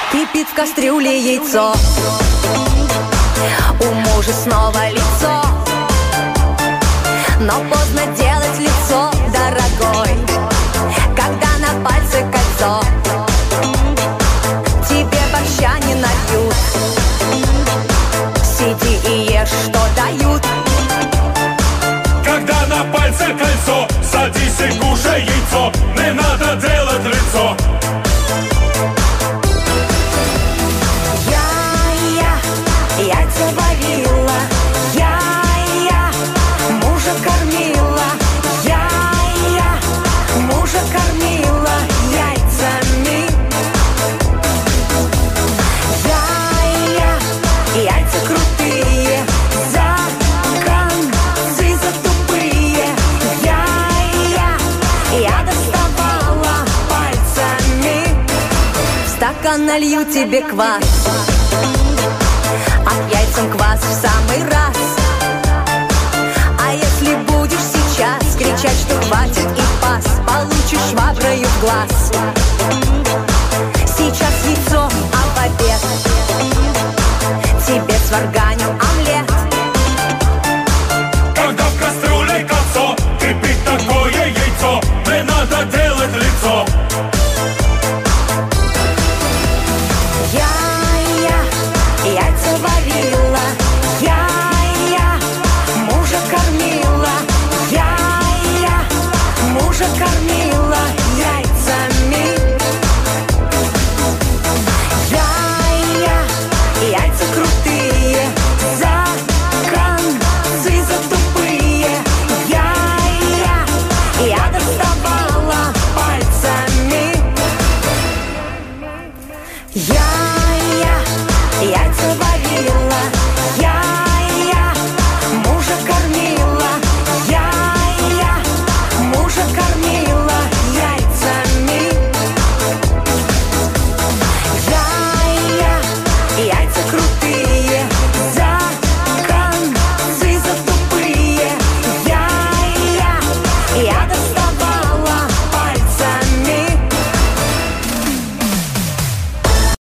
Кипит в кастрюле яйцо, у мужа снова лицо, но поздно делать лицо, дорогой, когда на пальце кольцо. Тебе борща не нальют, сиди и ешь, что дают. Когда на пальце кольцо, садись и кушай яйцо, не надо делать лицо. Яйца варила, я мужа кормила, я мужа кормила яйцами. Яйца крутые, за концы за тупые. Я доставала пальцами. В стакан налью тебе квас, а яйцам квас в самый раз. А если будешь сейчас кричать, что хватит и пас, получишь шваброю в глаз. Сейчас яйцо, а в обед тебе сварганю омлет. Когда в кастрюле кольцо, кипит такое яйцо, не надо делать лицо. Яйца варила, я мужа кормила, я мужа кормила яйцами. Яйца крутые, за концы за тупые. Я доставала пальцами. Яйца